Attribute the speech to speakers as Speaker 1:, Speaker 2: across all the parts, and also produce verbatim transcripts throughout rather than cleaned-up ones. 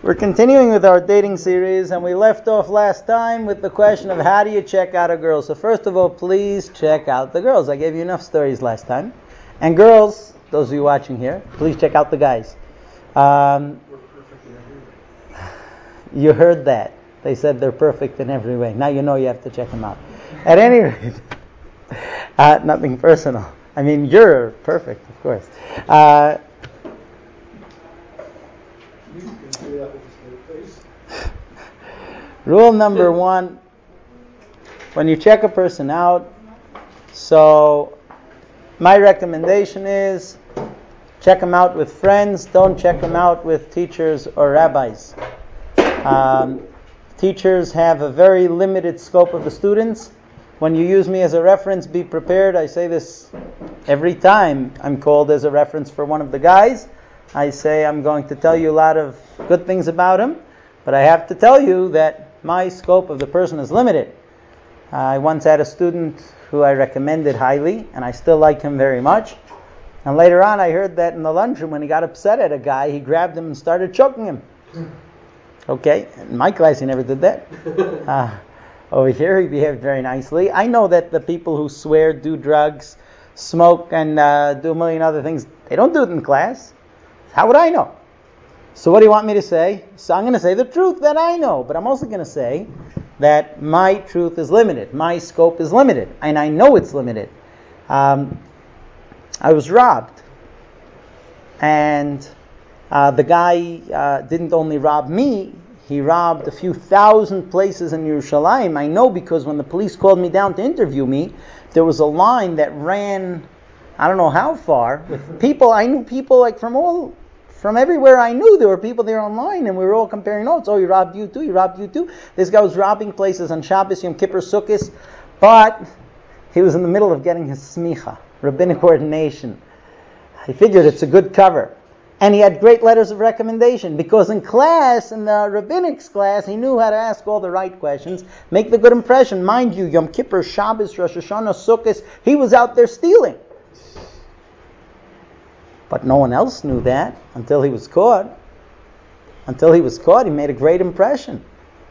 Speaker 1: We're continuing with our dating series, and we left off last time with the question of how do you check out a girl. So first of all, please check out the girls. I gave you enough stories last time. And girls, those of you watching here, please check out the guys. Um, you heard that. They said they're perfect in every way. Now you know you have to check them out. At any rate, uh, nothing personal. I mean, you're perfect, of course. Uh, Rule number one, when you check a person out, so my recommendation is check them out with friends, don't check them out with teachers or rabbis. Um, teachers have a very limited scope of the students. When you use me as a reference, be prepared. I say this every time I'm called as a reference for one of the guys. I say I'm going to tell you a lot of good things about him, but I have to tell you that my scope of the person is limited. Uh, I once had a student who I recommended highly, and I still like him very much. And later on, I heard that in the lunchroom, when he got upset at a guy, he grabbed him and started choking him. Okay, in my class, he never did that. Uh, over here, he behaved very nicely. I know that the people who swear, do drugs, smoke, and uh, do a million other things, they don't do it in class. How would I know? So what do you want me to say? So I'm going to say the truth that I know, but I'm also going to say that my truth is limited. My scope is limited, and I know it's limited. Um, I was robbed, and uh, the guy uh, didn't only rob me, he robbed a few thousand places in Yerushalayim. I know because when the police called me down to interview me, there was a line that ran, I don't know how far, with people, I knew people like from all... From everywhere I knew, there were people there online, and we were all comparing notes. Oh, he robbed you too, he robbed you too. This guy was robbing places on Shabbos, Yom Kippur, Sukkot, but he was in the middle of getting his smicha, rabbinic ordination. I figured it's a good cover. And he had great letters of recommendation, because in class, in the rabbinics class, he knew how to ask all the right questions, make the good impression. Mind you, Yom Kippur, Shabbos, Rosh Hashanah, Sukkot, he was out there stealing. But no one else knew that until he was caught. Until he was caught, he made a great impression.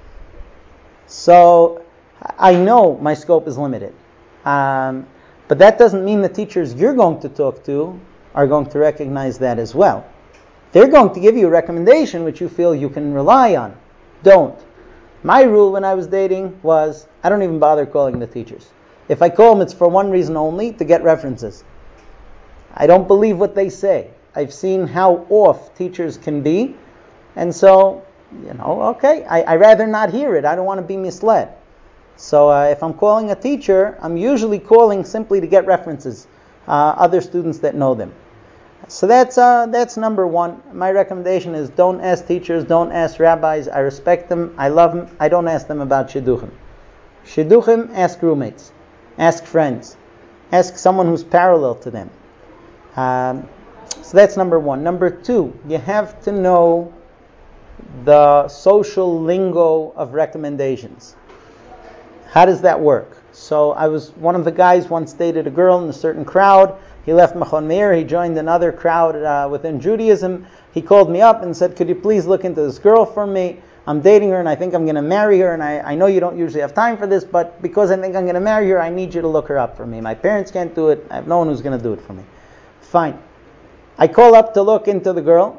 Speaker 1: So I know my scope is limited. Um, but that doesn't mean the teachers you're going to talk to are going to recognize that as well. They're going to give you a recommendation which you feel you can rely on. Don't. My rule when I was dating was I don't even bother calling the teachers. If I call them, it's for one reason only, to get references. I don't believe what they say. I've seen how off teachers can be. And so, you know, okay, I, I rather not hear it. I don't want to be misled. So uh, if I'm calling a teacher, I'm usually calling simply to get references, uh, other students that know them. So that's uh, that's number one. My recommendation is don't ask teachers, don't ask rabbis. I respect them, I love them. I don't ask them about shidduchim. Shidduchim, ask roommates, ask friends, ask someone who's parallel to them. Um, so that's number one. Number two, you have to know the social lingo of recommendations. How does that work? So I was, one of the guys once dated a girl in a certain crowd. He left Machon Meir, he joined another crowd uh, within Judaism. He called me up and said, could you please look into this girl for me? I'm dating her and I think I'm going to marry her, and I, I know you don't usually have time for this, but because I think I'm going to marry her, I need you to look her up for me. My parents can't do it. I have no one who's going to do it for me. Fine. I call up to look into the girl.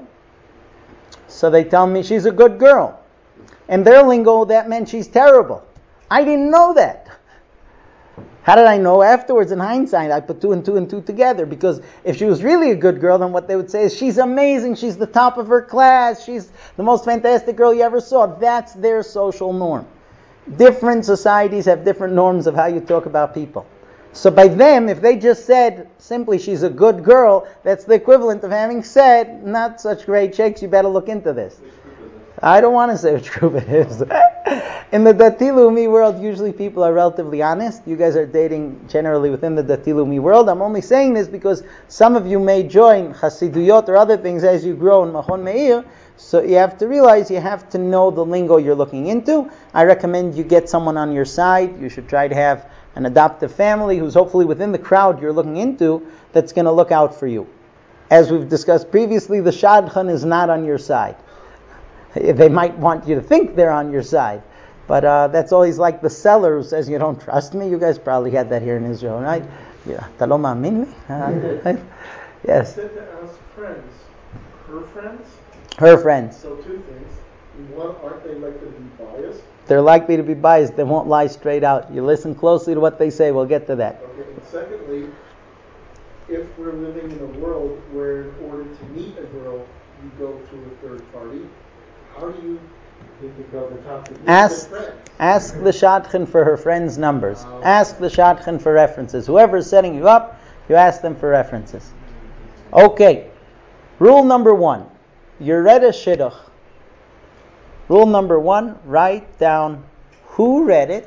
Speaker 1: So they tell me she's a good girl. In their lingo, that meant she's terrible. I didn't know that. How did I know? Afterwards, in hindsight, I put two and two and two together, because if she was really a good girl, then what they would say is, she's amazing, she's the top of her class, she's the most fantastic girl you ever saw. That's their social norm. Different societies have different norms of how you talk about people. So by them, if they just said simply she's a good girl, that's the equivalent of having said, not such great shakes, you better look into this. I don't want to say which group it is. In the Dati Leumi world, usually people are relatively honest. You guys are dating generally within the Dati Leumi world. I'm only saying this because some of you may join Hasiduyot or other things as you grow in Machon Meir. So you have to realize you have to know the lingo you're looking into. I recommend you get someone on your side. You should try to have an adoptive family who's hopefully within the crowd you're looking into that's going to look out for you. As we've discussed previously, the shadchan is not on your side. They might want you to think they're on your side. But uh, that's always like the seller who says, you don't trust me. You guys probably had that here in Israel, right? Yeah. Taloma minli. Yes.
Speaker 2: Said to ask friends. Her friends?
Speaker 1: Her friends.
Speaker 2: So two things. One, aren't they likely to be biased?
Speaker 1: They're likely to be biased. They won't lie straight out. You listen closely to what they say. We'll get to that.
Speaker 2: Okay. And secondly, if we're living in a world where in order to meet a girl, you go through a third party, how do you get the girl to talk to you?
Speaker 1: Ask, ask the shadchan for her friends' numbers. Uh, ask the shadchan for references. Whoever is setting you up, you ask them for references. Okay. Rule number one. You read a shidduch. Rule number one, write down who read it,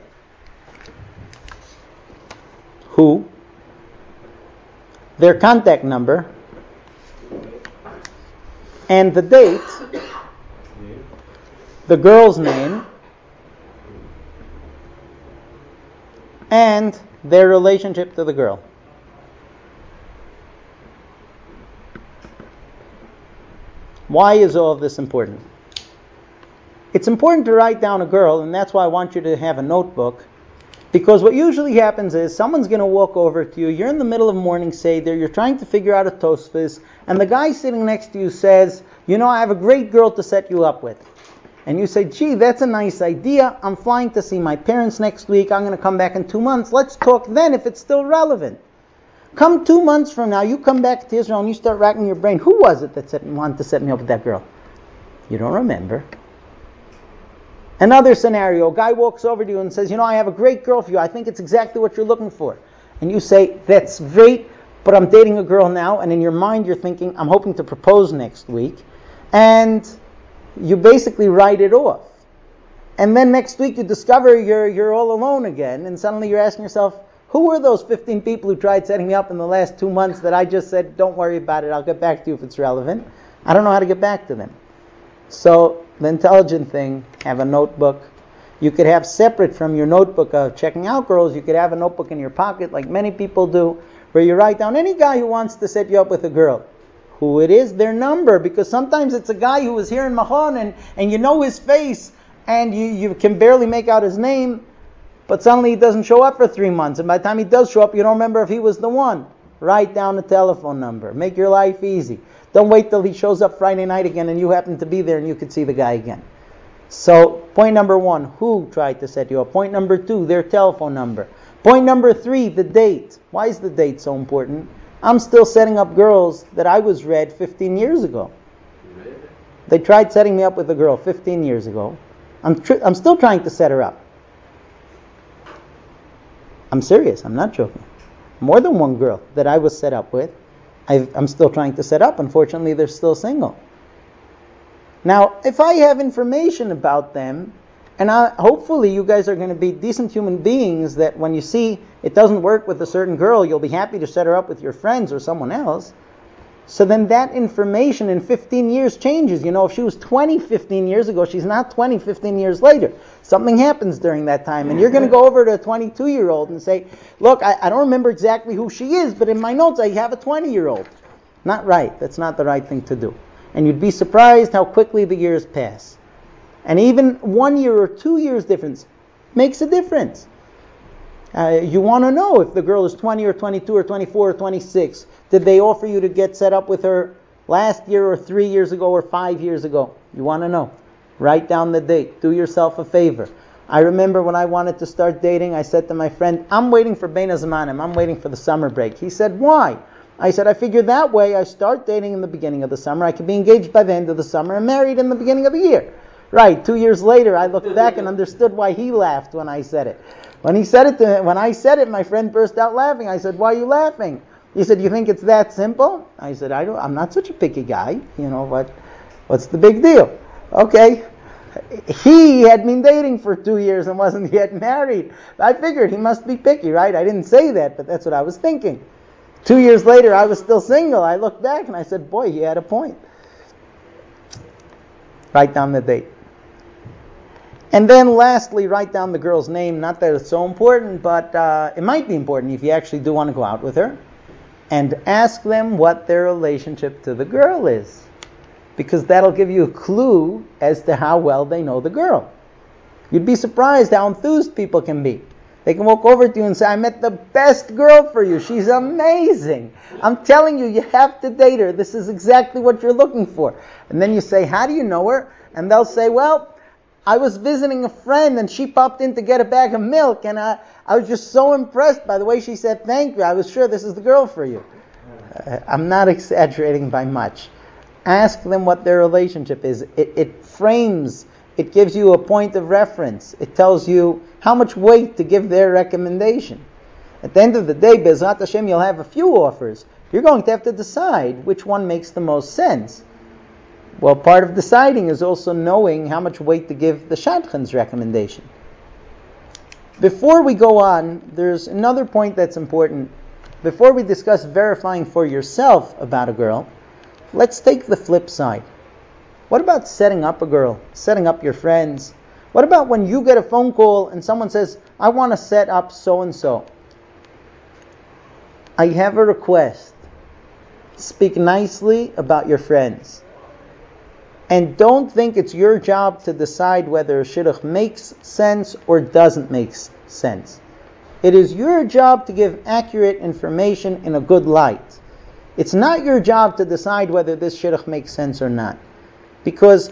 Speaker 1: who, their contact number, and the date, the girl's name, and their relationship to the girl. Why is all of this important? It's important to write down a girl, and that's why I want you to have a notebook, because what usually happens is someone's going to walk over to you, you're in the middle of morning seder, you're trying to figure out a tosfos, and the guy sitting next to you says, you know, I have a great girl to set you up with. And you say, gee, that's a nice idea, I'm flying to see my parents next week, I'm going to come back in two months, let's talk then if it's still relevant. Come two months from now, you come back to Israel and you start racking your brain, who was it that said, wanted to set me up with that girl? You don't remember. Another scenario, a guy walks over to you and says, you know, I have a great girl for you. I think it's exactly what you're looking for. And you say, that's great, but I'm dating a girl now. And in your mind, you're thinking, I'm hoping to propose next week. And you basically write it off. And then next week, you discover you're you're all alone again. And suddenly you're asking yourself, who were those fifteen people who tried setting me up in the last two months that I just said, don't worry about it, I'll get back to you if it's relevant. I don't know how to get back to them. So the intelligent thing, have a notebook. You could have separate from your notebook of checking out girls, you could have a notebook in your pocket like many people do, where you write down any guy who wants to set you up with a girl. Who it is, their number, because sometimes it's a guy who was here in Mahon and, and you know his face and you, you can barely make out his name, but suddenly he doesn't show up for three months. And by the time he does show up, you don't remember if he was the one. Write down the telephone number. Make your life easy. Don't wait till he shows up Friday night again and you happen to be there and you could see the guy again. So, point number one, who tried to set you up? Point number two, their telephone number. Point number three, the date. Why is the date so important? I'm still setting up girls that I was read fifteen years ago. They tried setting me up with a girl fifteen years ago. I'm tr- I'm still trying to set her up. I'm serious, I'm not joking. More than one girl that I was set up with, I've, I'm still trying to set up. Unfortunately, they're still single. Now, if I have information about them, and I, hopefully you guys are going to be decent human beings that when you see it doesn't work with a certain girl, you'll be happy to set her up with your friends or someone else. So then that information in fifteen years changes. You know, if she was twenty fifteen years ago, she's not twenty fifteen years later. Something happens during that time. And you're going to go over to a twenty-two-year-old and say, look, I, I don't remember exactly who she is, but in my notes I have a twenty-year-old. Not right. That's not the right thing to do. And you'd be surprised how quickly the years pass. And even one year or two years difference makes a difference. Uh, you want to know if the girl is twenty or twenty-two or twenty-four or twenty-six. Did they offer you to get set up with her last year or three years ago or five years ago? You want to know. Write down the date. Do yourself a favor. I remember when I wanted to start dating, I said to my friend, I'm waiting for Bein Hazmanim. I'm waiting for the summer break. He said, why? I said, I figured that way I start dating in the beginning of the summer. I could be engaged by the end of the summer and married in the beginning of the year. Right, two years later, I looked back and understood why he laughed when I said it. When he said it to when I said it, my friend burst out laughing. I said, why are you laughing? He said, you think it's that simple? I said, I don't, I'm not such a picky guy. You know, what? What's the big deal? Okay. He had been dating for two years and wasn't yet married. I figured he must be picky, right? I didn't say that, but that's what I was thinking. Two years later, I was still single. I looked back and I said, boy, he had a point. Write down the date. And then lastly, write down the girl's name. Not that it's so important, but uh, it might be important if you actually do want to go out with her. And ask them what their relationship to the girl is. because that'll give you a clue as to how well they know the girl. You'd be surprised how enthused people can be. They can walk over to you and say, I met the best girl for you. She's amazing. I'm telling you, you have to date her. This is exactly what you're looking for. And then you say, how do you know her? And they'll say, well, I was visiting a friend and she popped in to get a bag of milk, and I, I was just so impressed by the way she said thank you. I was sure this is the girl for you. Uh, I'm not exaggerating by much. Ask them what their relationship is. It, it frames, it gives you a point of reference. It tells you how much weight to give their recommendation. At the end of the day, Be'ezrat Hashem, you'll have a few offers. You're going to have to decide which one makes the most sense. Well, part of deciding is also knowing how much weight to give the shadchan's recommendation. Before we go on, there's another point that's important. Before we discuss verifying for yourself about a girl, let's take the flip side. What about setting up a girl, setting up your friends? What about when you get a phone call and someone says, I want to set up so-and-so. I have a request. Speak nicely about your friends. And don't think it's your job to decide whether a shidduch makes sense or doesn't make sense. It is your job to give accurate information in a good light. It's not your job to decide whether this shidduch makes sense or not. Because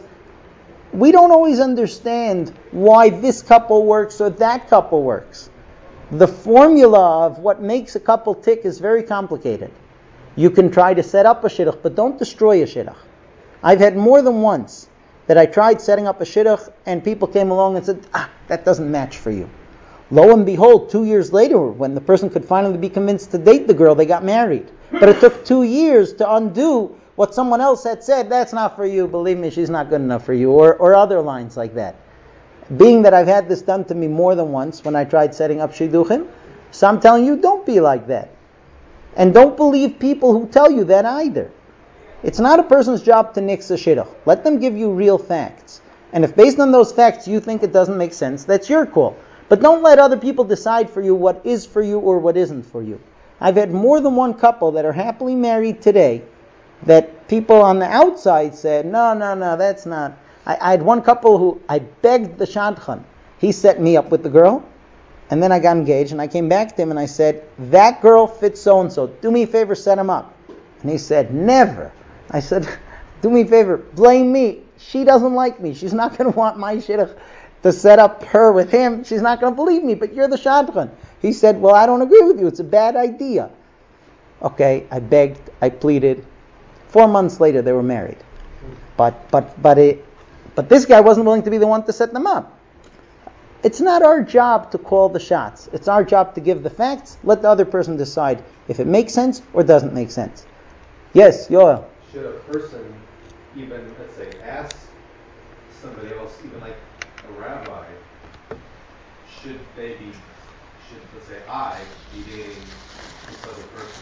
Speaker 1: we don't always understand why this couple works or that couple works. The formula of what makes a couple tick is very complicated. You can try to set up a shidduch, but don't destroy a shidduch. I've had more than once that I tried setting up a shidduch and people came along and said, ah, that doesn't match for you. Lo and behold, two years later, when the person could finally be convinced to date the girl, they got married. But it took two years to undo what someone else had said, that's not for you, believe me, she's not good enough for you, or, or other lines like that. Being that I've had this done to me more than once when I tried setting up shidduchim, so I'm telling you, don't be like that. And don't believe people who tell you that either. It's not a person's job to nix a shidduch. Let them give you real facts. And if based on those facts you think it doesn't make sense, that's your call. But don't let other people decide for you what is for you or what isn't for you. I've had more than one couple that are happily married today that people on the outside said, no, no, no, that's not. I, I had one couple who I begged the shadchan. He set me up with the girl, and then I got engaged, and I came back to him and I said, that girl fits so-and-so. Do me a favor, set him up. And he said, never. I said, do me a favor, blame me. She doesn't like me. She's not going to want my shidduch to set up her with him. She's not going to believe me, but you're the shadchan. He said, well, I don't agree with you. It's a bad idea. Okay, I begged, I pleaded. Four months later, they were married. But but but it, but this guy wasn't willing to be the one to set them up. It's not our job to call the shots. It's our job to give the facts. Let the other person decide if it makes sense or doesn't make sense. Yes, Yoel.
Speaker 3: Should a person even, let's say, ask somebody else, even like a rabbi, should they be, should, let's say, I be dating this other person?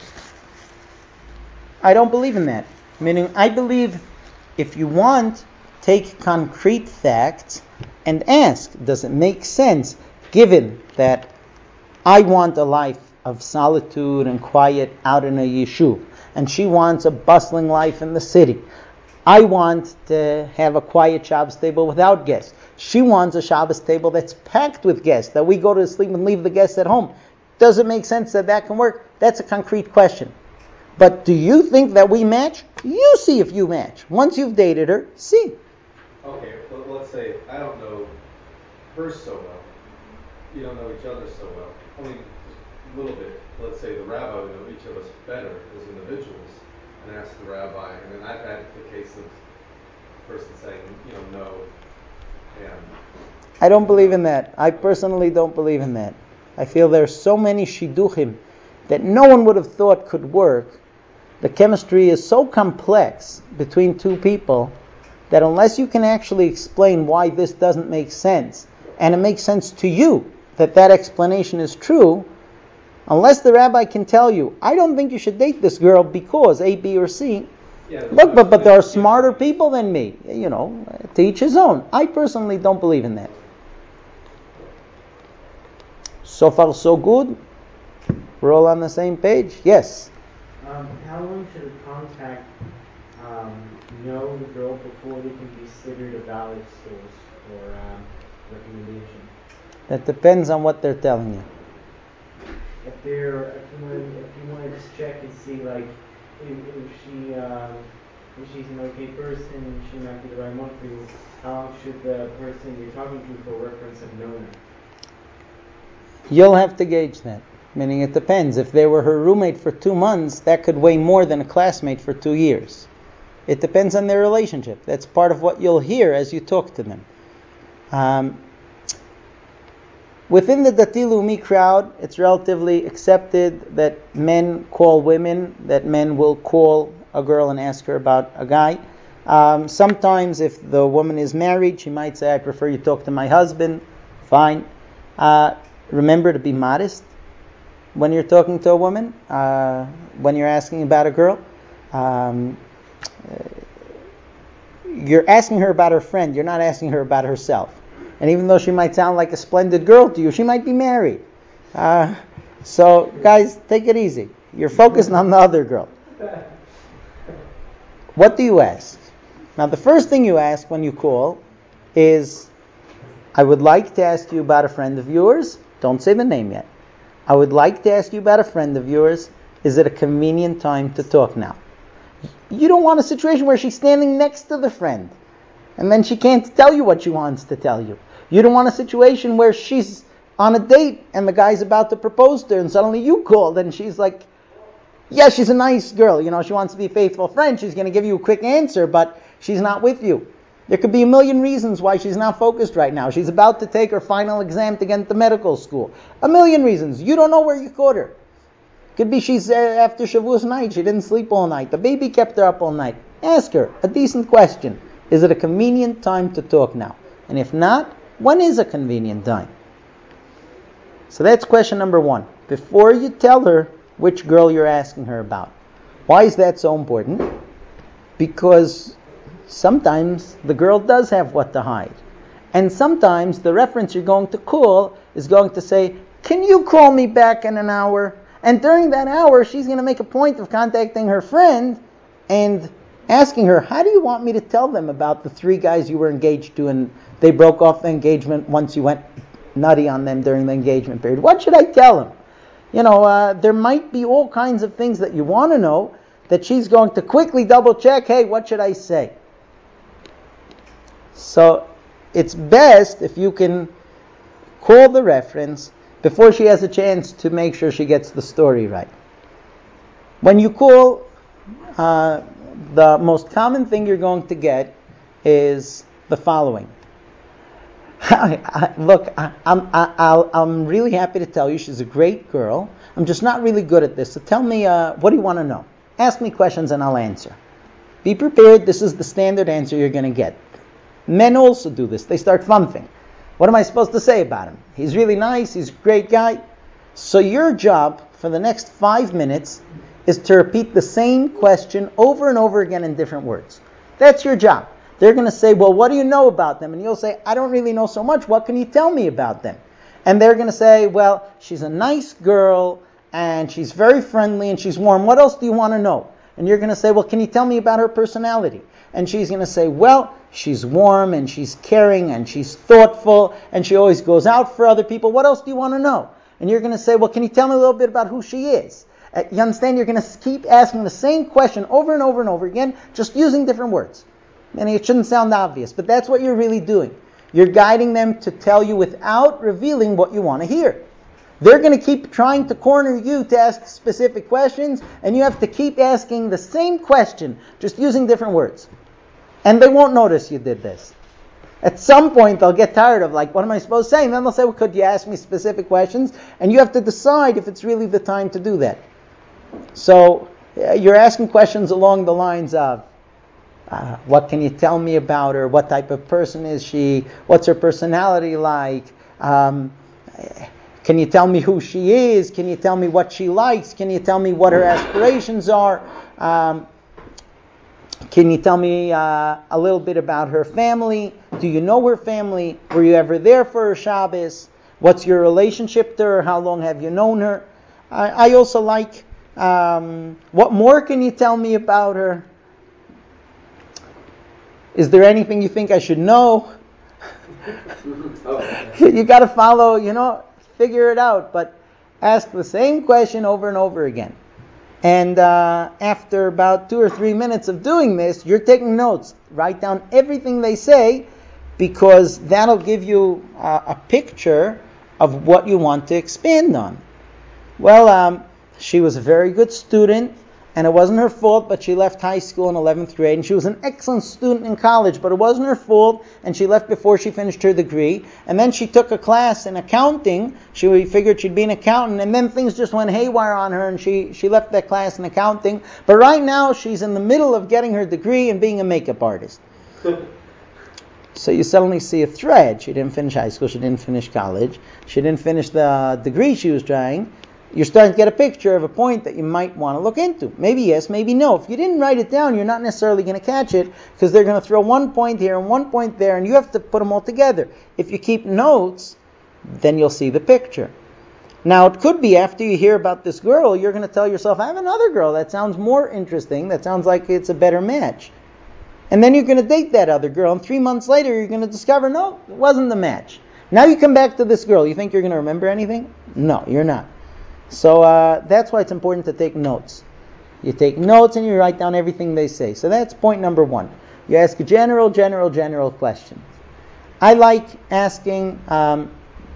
Speaker 1: I don't believe in that. Meaning, I believe if you want, take concrete facts and ask, does it make sense given that I want a life of solitude and quiet out in a yeshuv, and she wants a bustling life in the city. I want to have a quiet Shabbos table without guests. She wants a Shabbos table that's packed with guests, that we go to sleep and leave the guests at home. Does it make sense that that can work? That's a concrete question. But do you think that we match? You see if you match. Once you've dated her, see.
Speaker 3: Okay, but let's say I don't know her so well. You don't know each other so well. I mean, a little bit. Let's say the rabbi would know each of us better as individuals, and ask the rabbi. And then I've had the case of the person saying, you know, no. And
Speaker 1: I don't believe in that. I personally don't believe in that. I feel there's so many shidduchim that no one would have thought could work. The chemistry is so complex between two people that unless you can actually explain why this doesn't make sense, and it makes sense to you that that explanation is true, unless the rabbi can tell you, I don't think you should date this girl because A, B, or C.
Speaker 3: Yeah,
Speaker 1: Look, but, but there are smarter people than me. You know, to each his own. I personally don't believe in that. So far, so good. We're all on the same page. Yes?
Speaker 4: Um, how long should a contact um, know the girl before they can be considered a valid source or um, recommendation?
Speaker 1: That depends on what they're telling you.
Speaker 4: If they're, if you want, if you want to just check and see, like, if, if she, um, if she's an okay person and she might be the right one for you, how should the person you're talking to for reference have known her?
Speaker 1: You'll have to gauge that. Meaning it depends. If they were her roommate for two months, that could weigh more than a classmate for two years. It depends on their relationship. That's part of what you'll hear as you talk to them. Um, within the Dati Leumi crowd, it's relatively accepted that men call women, that men will call a girl and ask her about a guy. Um, sometimes if the woman is married, she might say, I prefer you talk to my husband. Fine. Uh, remember to be modest when you're talking to a woman, uh, when you're asking about a girl. Um, you're asking her about her friend, you're not asking her about herself. And even though she might sound like a splendid girl to you, she might be married. Uh, so, guys, take it easy. You're focusing on the other girl. What do you ask? Now, the first thing you ask when you call is, I would like to ask you about a friend of yours. Don't say the name yet. I would like to ask you about a friend of yours. Is it a convenient time to talk now? You don't want a situation where she's standing next to the friend and then she can't tell you what she wants to tell you. You don't want a situation where she's on a date and the guy's about to propose to her and suddenly you called and she's like, yeah, she's a nice girl. You know, she wants to be a faithful friend. She's going to give you a quick answer, but she's not with you. There could be a million reasons why she's not focused right now. She's about to take her final exam to get into medical school. A million reasons. You don't know where you caught her. Could be she's uh, after Shavuos night. She didn't sleep all night. The baby kept her up all night. Ask her a decent question. Is it a convenient time to talk now? And if not, when is a convenient time? So that's question number one. Before you tell her which girl you're asking her about. Why is that so important? Because sometimes the girl does have what to hide. And sometimes the reference you're going to call is going to say, can you call me back in an hour? And during that hour, she's going to make a point of contacting her friend and asking her, how do you want me to tell them about the three guys you were engaged to and they broke off the engagement once you went nutty on them during the engagement period? What should I tell them? You know, uh, there might be all kinds of things that you want to know that she's going to quickly double check, hey, what should I say? So it's best if you can call the reference before she has a chance to make sure she gets the story right. When you call, uh, the most common thing you're going to get is the following. I, I, look, I, I'm, I, I'll, I'm really happy to tell you she's a great girl. I'm just not really good at this. So tell me, uh, what do you want to know? Ask me questions and I'll answer. Be prepared. This is the standard answer you're going to get. Men also do this. They start thumping. What am I supposed to say about him? He's really nice. He's a great guy. So your job for the next five minutes is to repeat the same question over and over again in different words. That's your job. They're going to say, well, what do you know about them? And you'll say, I don't really know so much. What can you tell me about them? And they're going to say, well, she's a nice girl, and she's very friendly, and she's warm. What else do you want to know? And you're going to say, well, can you tell me about her personality? And she's going to say, well, she's warm, and she's caring, and she's thoughtful, and she always goes out for other people. What else do you want to know? And you're going to say, well, can you tell me a little bit about who she is? Uh, you understand? You're going to keep asking the same question over and over and over again, just using different words. And it shouldn't sound obvious, but that's what you're really doing. You're guiding them to tell you without revealing what you want to hear. They're going to keep trying to corner you to ask specific questions, and you have to keep asking the same question, just using different words. And they won't notice you did this. At some point, they'll get tired of, like, what am I supposed to say? And then they'll say, well, could you ask me specific questions? And you have to decide if it's really the time to do that. So, uh, you're asking questions along the lines of, Uh, what can you tell me about her? What type of person is she? What's her personality like? Um, can you tell me who she is? Can you tell me what she likes? Can you tell me what her aspirations are? Um, can you tell me uh, a little bit about her family? Do you know her family? Were you ever there for her Shabbos? What's your relationship to her? How long have you known her? I, I also like, um, what more can you tell me about her? Is there anything you think I should know?
Speaker 5: Oh.
Speaker 1: You got to follow, you know, figure it out. But ask the same question over and over again. And uh, after about two or three minutes of doing this, you're taking notes. Write down everything they say, because that'll give you uh, a picture of what you want to expand on. Well, um, she was a very good student, and it wasn't her fault, but she left high school in eleventh grade, and she was an excellent student in college, but it wasn't her fault, and she left before she finished her degree. And then she took a class in accounting. She figured she'd be an accountant, and then things just went haywire on her, and she, she left that class in accounting. But right now, she's in the middle of getting her degree and being a makeup artist. So you suddenly see a thread. She didn't finish high school, she didn't finish college, she didn't finish the degree she was trying. You're starting to get a picture of a point that you might want to look into. Maybe yes, maybe no. If you didn't write it down, you're not necessarily going to catch it, because they're going to throw one point here and one point there, and you have to put them all together. If you keep notes, then you'll see the picture. Now, it could be after you hear about this girl, you're going to tell yourself, I have another girl that sounds more interesting, that sounds like it's a better match. And then you're going to date that other girl, and three months later you're going to discover, no, it wasn't the match. Now you come back to this girl. You think you're going to remember anything? No, you're not. So uh, that's why it's important to take notes. You take notes and you write down everything they say. So that's point number one. You ask general, general, general questions. I like asking, um,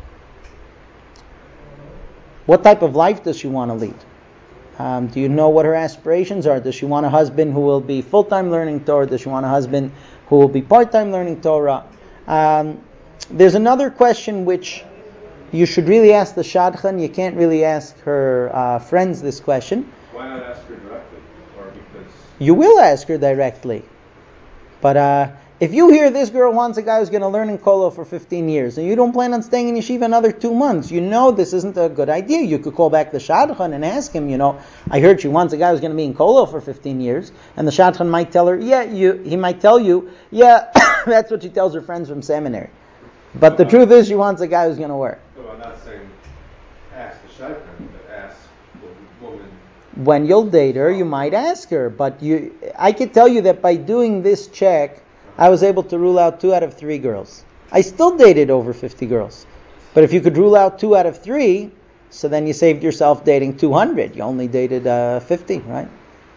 Speaker 1: what type of life does she want to lead? Um, do you know what her aspirations are? Does she want a husband who will be full-time learning Torah? Does she want a husband who will be part-time learning Torah? Um, there's another question which you should really ask the shadchan. You can't really ask her uh, friends this question.
Speaker 5: Why not ask her directly? Or because
Speaker 1: You will ask her directly. But uh, if you hear this girl wants a guy who's going to learn in Kolo for fifteen years, and you don't plan on staying in yeshiva another two months, you know this isn't a good idea. You could call back the shadchan and ask him, you know, I heard she wants a guy who's going to be in Kolo for fifteen years, and the shadchan might tell her, yeah, you. He might tell you, yeah, that's what she tells her friends from seminary. But the truth is, she wants a guy who's going to work.
Speaker 5: No, I'm not saying ask the shadchan, but ask the woman.
Speaker 1: When you'll date her, you might ask her. But you, I can tell you that by doing this check, I was able to rule out two out of three girls. I still dated over fifty girls. But if you could rule out two out of three, so then you saved yourself dating two hundred. You only dated uh, fifty, right?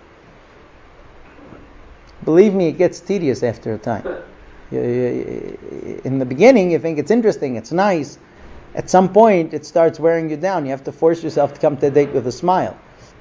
Speaker 1: Believe me, it gets tedious after a time. You, you, in the beginning, you think it's interesting, it's nice. At some point, it starts wearing you down. You have to force yourself to come to a date with a smile.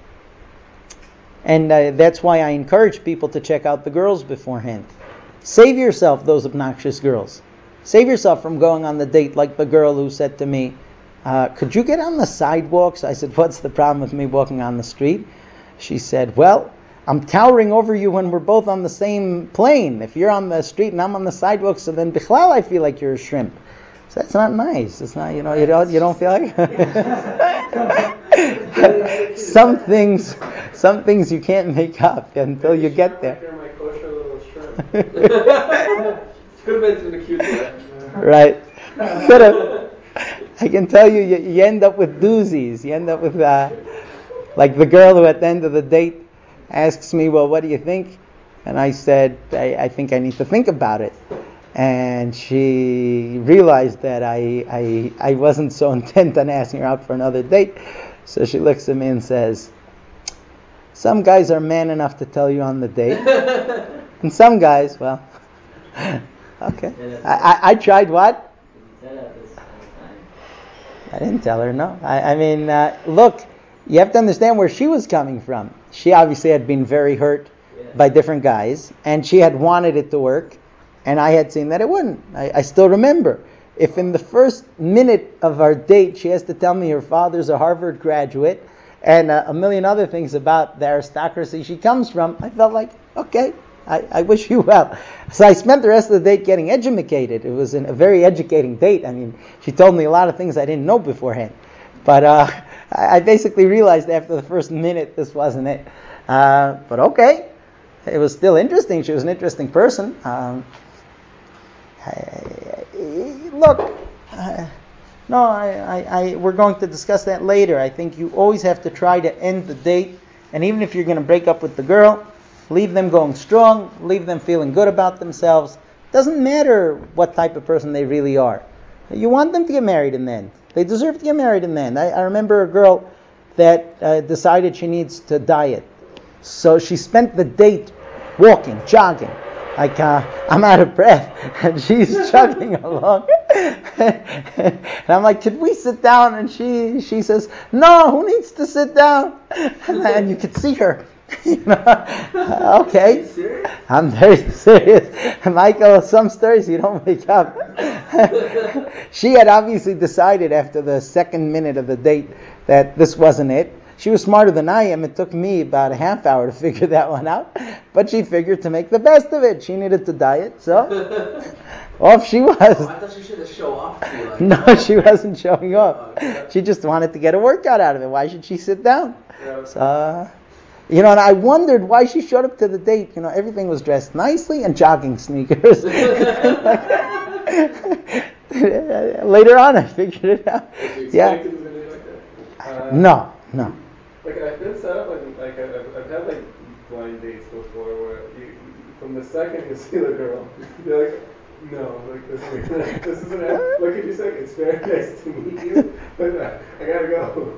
Speaker 1: And uh, that's why I encourage people to check out the girls beforehand. Save yourself those obnoxious girls. Save yourself from going on the date like the girl who said to me, uh, could you get on the sidewalks? I said, what's the problem with me walking on the street? She said, well, I'm towering over you when we're both on the same plane. If you're on the street and I'm on the sidewalk, so then bichlal I feel like you're a shrimp. So that's not nice. It's not, you know, you don't, you don't feel like some things, some things you can't make up until you get there.
Speaker 5: You're my kosher little shrimp. Could have been in the cute way.
Speaker 1: Right. Could have. I can tell you, you, you end up with doozies. You end up with, uh, like the girl who at the end of the date asks me, well, what do you think? And I said, I, I think I need to think about it. And she realized that I, I I wasn't so intent on asking her out for another date. So she looks at me and says, some guys are man enough to tell you on the date. And some guys, well, okay. I, I, I tried what? I didn't tell her, no. I, I mean, uh, look, you have to understand where she was coming from. She obviously had been very hurt by different guys, and she had wanted it to work. And I had seen that it wouldn't. I, I still remember. If in the first minute of our date she has to tell me her father's a Harvard graduate and uh, a million other things about the aristocracy she comes from, I felt like, okay, I, I wish you well. So I spent the rest of the date getting educated. It was an, a very educating date. I mean, she told me a lot of things I didn't know beforehand. But uh, I basically realized after the first minute this wasn't it. Uh, but okay, it was still interesting. She was an interesting person. Um, I, look, uh, no, I, I, I, we're going to discuss that later. I think you always have to try to end the date, and even if you're going to break up with the girl, Leave them going strong. Leave them feeling good about themselves. Doesn't matter what type of person they really are. You want them to get married in the end. They deserve to get married in the end. I, I remember a girl that uh, decided she needs to diet. So she spent the date walking, jogging. Like, uh, I'm out of breath, and she's chugging along. And I'm like, could we sit down? And she she says, no, who needs to sit down? And you could see her. You know? Okay. I'm very serious. Michael, some stories you don't make up. She had obviously decided after the second minute of the date that this wasn't it. She was smarter than I am. It took me about a half hour to figure that one out. But she figured to make the best of it. She needed to diet, so off she was.
Speaker 5: Oh, I thought she should have show off to you. Like,
Speaker 1: no, she wasn't showing off.
Speaker 5: Oh, okay.
Speaker 1: She just wanted to get a workout out of it. Why should she sit down?
Speaker 5: Yeah.
Speaker 1: So, uh, you know, and I wondered why she showed up to the date. You know, everything was dressed nicely and jogging sneakers. Later on, I figured it out.
Speaker 5: Did you
Speaker 1: Yeah.
Speaker 5: expect it to be like that? Uh,
Speaker 1: No, no.
Speaker 5: Like I've been set up like like I've, I've had like blind dates before where you, from the second you see the girl, you're like, no, like this is this isn't it. Look at you second. It's very nice to meet you, but uh, I gotta go.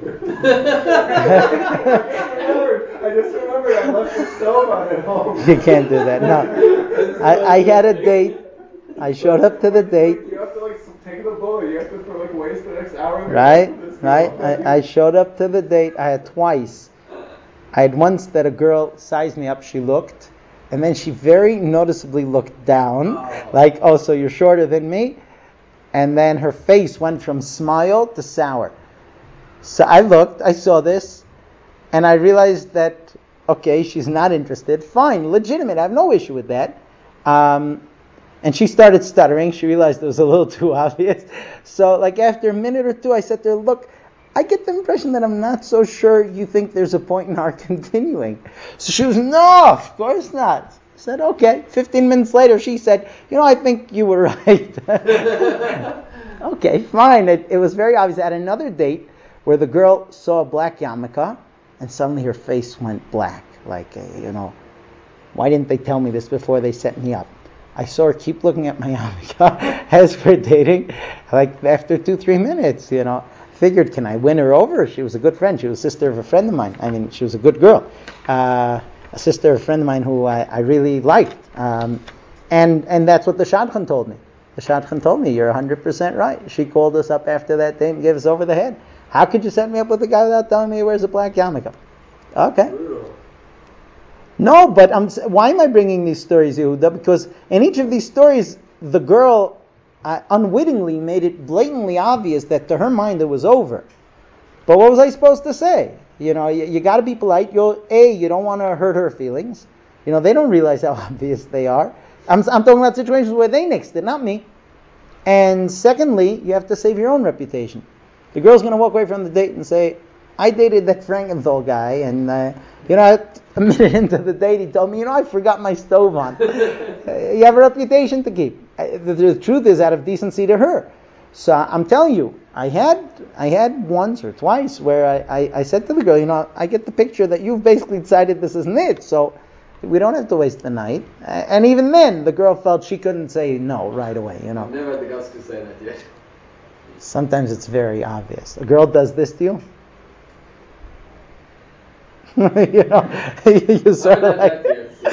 Speaker 5: I just remembered I left the stove on at home.
Speaker 1: You can't do that. No, I, I had a date. I showed up to the date.
Speaker 5: You have to like take the bullet. You have to for like waste the next hour.
Speaker 1: Right, right. I, I showed up to the date. I had twice. I had once that a girl sized me up. She looked, and then she very noticeably looked down,
Speaker 5: Oh.
Speaker 1: like, oh, so you're shorter than me? And then her face went from smile to sour. So I looked, I saw this, and I realized that, okay, she's not interested. Fine, legitimate. I have no issue with that. Um, and she started stuttering. She realized it was a little too obvious. So, like, after a minute or two, I said to her, look, I get the impression that I'm not so sure you think there's a point in our continuing. So she was, no, of course not. I said, okay. Fifteen minutes later, she said, you know, I think you were right. Okay, fine. It, it was very obvious. At another date where the girl saw a black yarmulke, and suddenly her face went black. Like, uh, you know, why didn't they tell me this before they set me up? I saw her keep looking at my yarmulke as we're dating. Like, after two, three minutes, you know. Figured, can I win her over? She was a good friend. She was a sister of a friend of mine. I mean, she was a good girl. Uh, a sister of a friend of mine who I, I really liked. Um, and and that's what the shadchan told me. The shadchan told me, you're one hundred percent right. She called us up after that day and gave us over the head. How could you set me up with a guy without telling me he wears a black yarmulke? Okay.
Speaker 5: Brutal.
Speaker 1: No, but I'm, why am I bringing these stories, Yehuda? Because in each of these stories, the girl Uh, unwittingly made it blatantly obvious that to her mind it was over. But what was I supposed to say? You know, you, you got to be polite. You'll, A, you don't want to hurt her feelings. You know, they don't realize how obvious they are. I'm, I'm talking about situations where they nixed it, not me. And secondly, you have to save your own reputation. The girl's going to walk away from the date and say, I dated that Frankenthal guy, and uh, you know, a minute into the date, he told me, you know, I forgot my stove on. Uh, you have a reputation to keep. Uh, the, the truth is, out of decency to her. So I'm telling you, I had I had once or twice where I, I, I said to the girl, you know, I get the picture that you've basically decided this isn't it, so we don't have to waste the night. Uh, and even then, the girl felt she couldn't say no right away, you know.
Speaker 5: Never had the guts to say that yet.
Speaker 1: Sometimes it's very obvious. A girl does this to you. You know, you sort of like.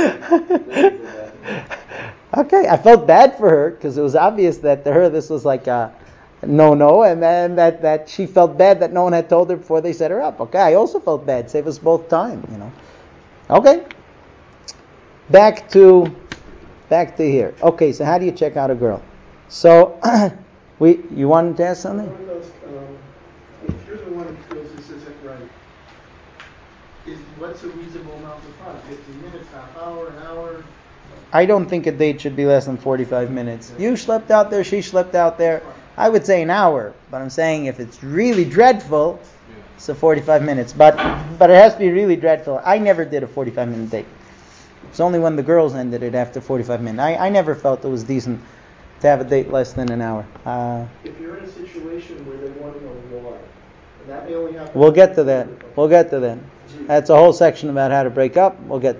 Speaker 1: Okay, I felt bad for her because it was obvious that to her this was like a no-no, and then that, that she felt bad that no one had told her before they set her up. Okay, I also felt bad. Save us both time, you know. Okay, back to back to here. Okay, so how do you check out a girl? So we you wanted to ask something?
Speaker 2: One of those, um, if you're the one who feels this isn't right, is what's a reasonable amount of time? Fifteen minutes, half hour, an hour?
Speaker 1: I don't think a date should be less than forty-five minutes. You slept out there, she slept out there. I would say an hour, but I'm saying if it's really dreadful, it's a forty-five minutes. But but it has to be really dreadful. I never did a forty-five minute date. It's only when the girls ended it after forty-five minutes. I, I never felt it was decent to have a date less than an hour. Uh,
Speaker 2: If you're in a situation where they want to know why, and that may only happen.
Speaker 1: we'll get to that. We'll get to that. That's a whole section about how to break up. We'll get there.
Speaker 2: You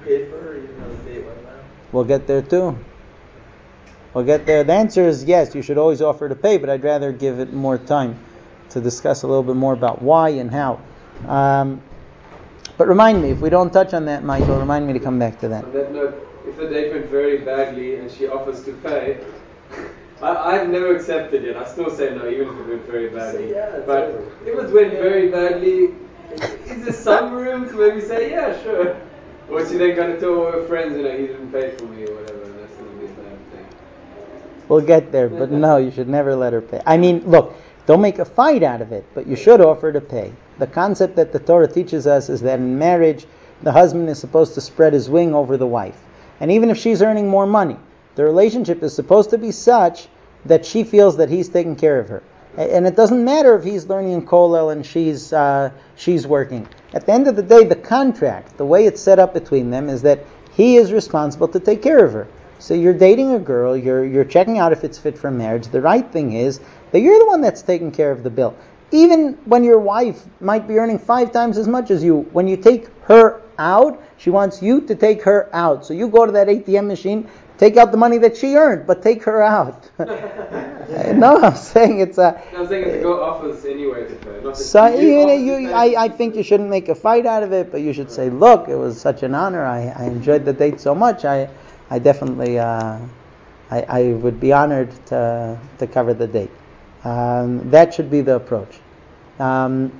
Speaker 5: paid for her even though the date went well?
Speaker 1: We'll get there too. We'll get there. The answer is yes, you should always offer to pay, but I'd rather give it more time to discuss a little bit more about why and how. Um, but remind me, if we don't touch on that, Michael, remind me to come back to that.
Speaker 6: On that note, if the date went very badly and she offers to pay, I, I've never accepted it. I still say no, even if it went very badly.
Speaker 5: Say yeah, it's
Speaker 6: but
Speaker 5: over.
Speaker 6: if it went very badly, is there some room to maybe say, yeah, sure? Or is she then going to tell all her friends, you know, he didn't pay for me or whatever, and that's going to be a bad thing.
Speaker 1: We'll get there, but no, you should never let her pay. I mean, look, don't make a fight out of it, but you should offer to pay. The concept that the Torah teaches us is that in marriage, the husband is supposed to spread his wing over the wife. And even if she's earning more money, the relationship is supposed to be such that she feels that he's taking care of her. And it doesn't matter if he's learning in Kollel and she's uh, she's working. At the end of the day, the contract, the way it's set up between them, is that he is responsible to take care of her. So you're dating a girl, you're you're checking out if it's fit for marriage. The right thing is that you're the one that's taking care of the bill. Even when your wife might be earning five times as much as you, when you take her out, she wants you to take her out. So you go to that A T M machine, take out the money that she earned, but take her out. No, I'm saying it's a...
Speaker 6: No, I'm saying it's a girl offers anyway to pay. Not that
Speaker 1: So
Speaker 6: you
Speaker 1: you know,
Speaker 6: offer to
Speaker 1: you,
Speaker 6: pay.
Speaker 1: I, I think you shouldn't make a fight out of it, but you should say, look, it was such an honor. I, I enjoyed the date so much. I I definitely uh, I, I would be honored to to cover the date. Um, that should be the approach. Um,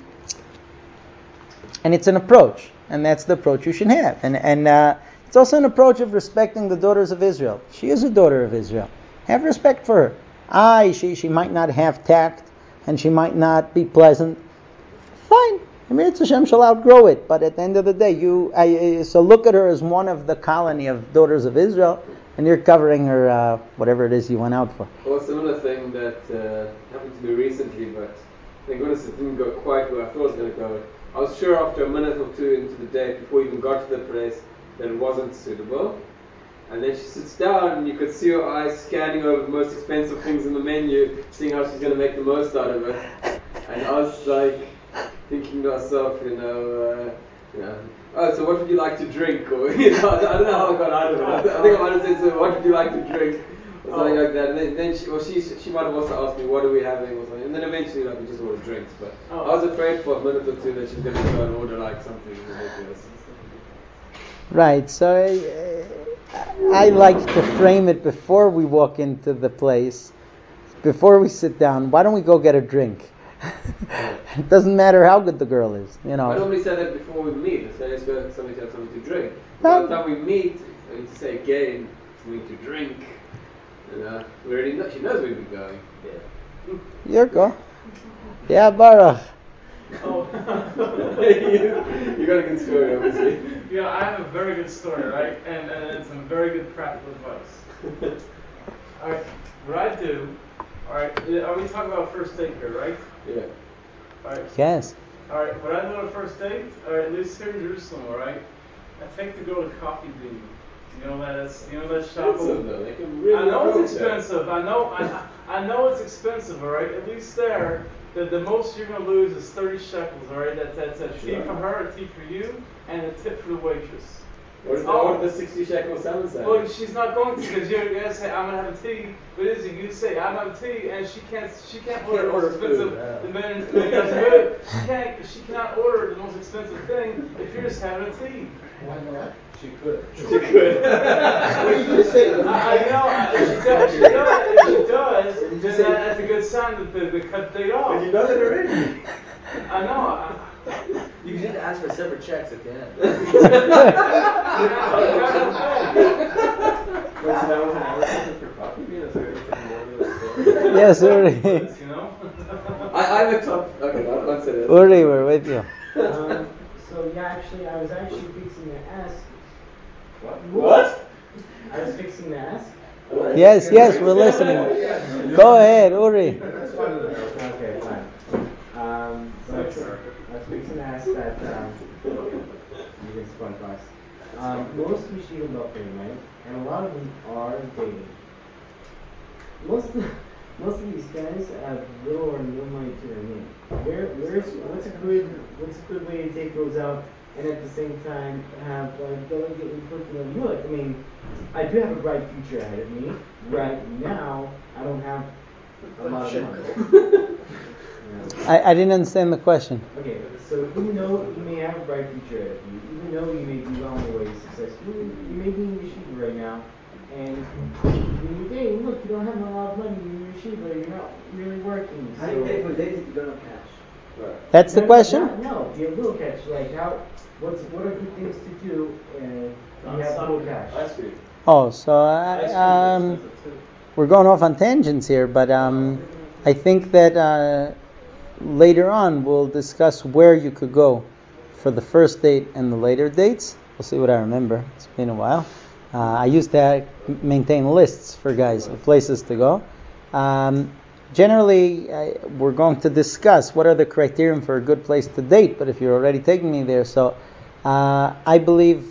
Speaker 1: and it's an approach, and that's the approach you should have. And and uh, it's also an approach of respecting the daughters of Israel. She is a daughter of Israel. Have respect for her. Aye, she, she might not have tact, and she might not be pleasant. Fine. I mean, it's Hashem shall outgrow it. But at the end of the day, you I, so look at her as one of the colony of daughters of Israel, and you're covering her uh, whatever it is you went out for.
Speaker 6: Well, a similar thing that uh, happened to me recently, but thank goodness it didn't go quite where I thought it was going to go. I was sure after a minute or two into the date, before we even got to the place, that it wasn't suitable. And then she sits down, and you could see her eyes scanning over the most expensive things in the menu, seeing how she's going to make the most out of it. And I was like, thinking to myself, you know, uh, you know, oh, so what would you like to drink? Or, you know, I don't know how I got out of it. I, th- I think I might have said, so what would you like to drink? Or something like that. And then, then she, or she, she might have also asked me, what are we having? Or something. And then eventually, like, we just ordered drinks. But
Speaker 4: Oh.
Speaker 6: I was afraid for a minute or two that she's going to go and order, like, something ridiculous.
Speaker 1: Right, so I, I like to frame it before we walk into the place, before we sit down. Why don't we go get a drink? It doesn't matter how good the girl is, you know.
Speaker 6: I normally say that before we meet. I say, let's go to somebody to have something to drink. By the time we meet, I need to say again, something to drink. And uh, we already know, she knows where we're going. Yeah.
Speaker 1: Your go. Yeah, Baruch.
Speaker 7: Oh.
Speaker 6: you, you got a good story, obviously.
Speaker 7: Yeah, I have a very good story, right? And, and it's some very good practical advice. Alright, what I do, alright, are we talking about first date here, right?
Speaker 6: Yeah.
Speaker 7: Alright.
Speaker 1: Yes.
Speaker 7: Alright, what I do on a first date, alright, at least here in Jerusalem, alright, I take the girl to Coffee Bean. You know that's you know that shop.
Speaker 6: Expensive though. They can really
Speaker 7: I know
Speaker 6: approach
Speaker 7: it's expensive. I know I, I know it's expensive. All right, at least there, the, the most you're gonna lose is thirty shekels. All right, that that's a fee
Speaker 6: Sure.
Speaker 7: for her, a fee for you, and a tip for the waitress.
Speaker 6: What is the,
Speaker 7: Oh.
Speaker 6: what is the sixty shekel salmon sandwich?
Speaker 7: Well, she's not going to because you're gonna say I'm gonna have a tea. But is it you say I'm gonna have a tea, and she can't she can't order the most
Speaker 6: order food,
Speaker 7: expensive.
Speaker 6: yeah.
Speaker 7: The men, the men's good. She can't she cannot order the most expensive thing if you're just having a tea.
Speaker 2: Why not?
Speaker 5: She could.
Speaker 6: She could.
Speaker 2: What did you just say?
Speaker 7: I, I know, if she does, if she does, if she does, then that, that's a good sign that the, the cut date off.
Speaker 6: But you know that already.
Speaker 7: I know. I,
Speaker 5: You can just ask for separate checks at the end.
Speaker 6: Wait, so that was an advertisement for coffee bean? Is there anything more to the story?
Speaker 1: Yes, Uri.
Speaker 7: you know?
Speaker 6: I, I'm a top. Okay, one, one second.
Speaker 1: Uri, we're with you.
Speaker 4: Um, so yeah, actually, I was actually fixing to ask.
Speaker 6: What?
Speaker 4: I was fixing to ask.
Speaker 1: Yes, yes, we're listening. Go ahead, Uri.
Speaker 4: Okay, fine. Um, so I was fixing to ask that. Um, you can spun fast. Um, most Yeshiva Buffering, right? And a lot of them are dating. Most of, most of these guys have little or no money to their name. Where, where's, what's a good, what's a good way to take those out and at the same time have like delicately put to them, look, I mean, I do have a bright future ahead of me. Right now, I don't have a lot of money.
Speaker 1: I, I didn't understand the question.
Speaker 4: Okay, so even though you may have a bright future ahead of you, even though you may be well on your way to success, you, you may be in yeshiva right now, and you hey, look, you don't have a lot of money in yeshiva, you're not really working.
Speaker 8: How do you pay for dates if you don't have cash?
Speaker 6: Right.
Speaker 1: That's the
Speaker 4: no,
Speaker 1: question?
Speaker 4: No, no, you will catch. Like how? What's what are good things to do? Uh, you have little cash.
Speaker 6: Ice cream.
Speaker 1: Oh, so I, um, we're going off on tangents here, but um, I think that uh, later on we'll discuss where you could go for the first date and the later dates. We'll see what I remember. It's been a while. Uh, I used to maintain lists for guys of places to go. Um, generally, uh, we're going to discuss what are the criteria for a good place to date, but if you're already taking me there, so uh, I believe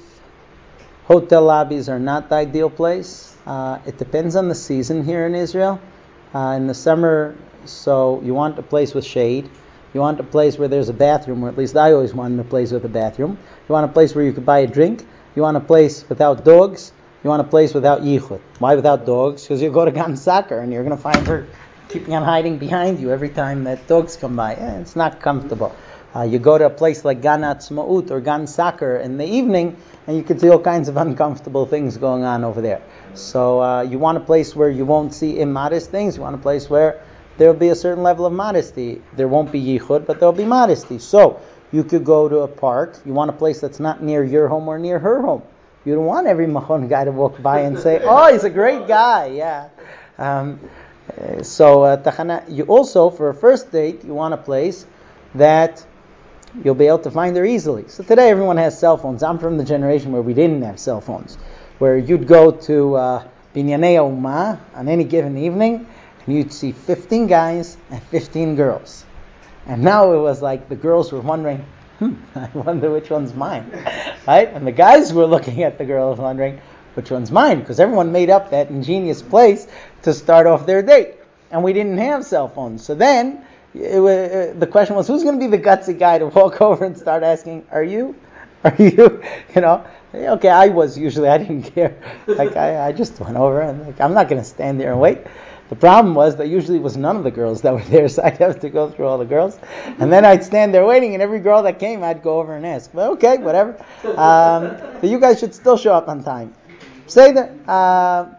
Speaker 1: hotel lobbies are not the ideal place. Uh, it depends on the season here in Israel. Uh, in the summer, so you want a place with shade. You want a place where there's a bathroom, or at least I always wanted a place with a bathroom. You want a place where you could buy a drink. You want a place without dogs. You want a place without yichud. Why without dogs? Because you go to Gan Soccer and you're going to find her keeping on hiding behind you every time that dogs come by. Eh, it's not comfortable. Uh, you go to a place like Gan Atzmaut or Gan Soccer in the evening, and you can see all kinds of uncomfortable things going on over there. So uh, you want a place where you won't see immodest things. You want a place where there will be a certain level of modesty. There won't be yichud, but there will be modesty. So you could go to a park. You want a place that's not near your home or near her home. You don't want every Mahon guy to walk by and say, "Oh, he's a great guy." Yeah. Um, uh, so uh, Tachana, you also, for a first date, you want a place that you'll be able to find her easily. So today everyone has cell phones. I'm from the generation where we didn't have cell phones, where you'd go to uh, Binyanei Umah on any given evening, and you'd see fifteen guys and fifteen girls. And now it was like the girls were wondering, hmm, I wonder which one's mine, right? And the guys were looking at the girls wondering, which one's mine? Because everyone made up that ingenious place to start off their date. And we didn't have cell phones. So then it was, uh, the question was, who's going to be the gutsy guy to walk over and start asking, are you? Are you? You know? Okay, I was usually, I didn't care. Like, I, I just went over and like, I'm not going to stand there and wait. The problem was that usually it was none of the girls that were there, so I'd have to go through all the girls. And then I'd stand there waiting, and every girl that came, I'd go over and ask. Well, okay, whatever. Um, but you guys should still show up on time. Say that. Uh,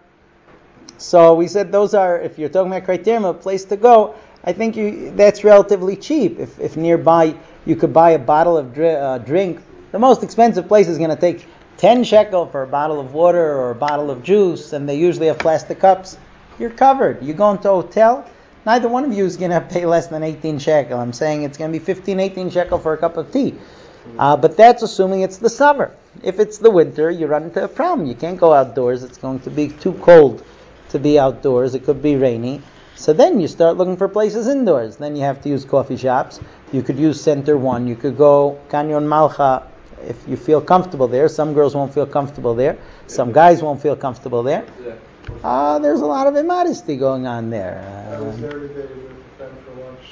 Speaker 1: so we said those are, if you're talking about criteria, a place to go, I think you, that's relatively cheap. If, if nearby you could buy a bottle of dri- uh, drink, the most expensive place is going to take ten shekel for a bottle of water or a bottle of juice, and they usually have plastic cups. You're covered. You go into a hotel, neither one of you is going to pay less than eighteen shekel. I'm saying it's going to be fifteen, eighteen shekel for a cup of tea. Uh, but that's assuming it's the summer. If it's the winter, you run into a problem. You can't go outdoors. It's going to be too cold to be outdoors. It could be rainy. So then you start looking for places indoors. Then you have to use coffee shops. You could use Center One. You could go Canyon Malcha if you feel comfortable there. Some girls won't feel comfortable there. Some guys won't feel comfortable there. Uh, there's a lot of immodesty going on there.
Speaker 2: I was
Speaker 1: Um,
Speaker 2: there today with a friend for lunch.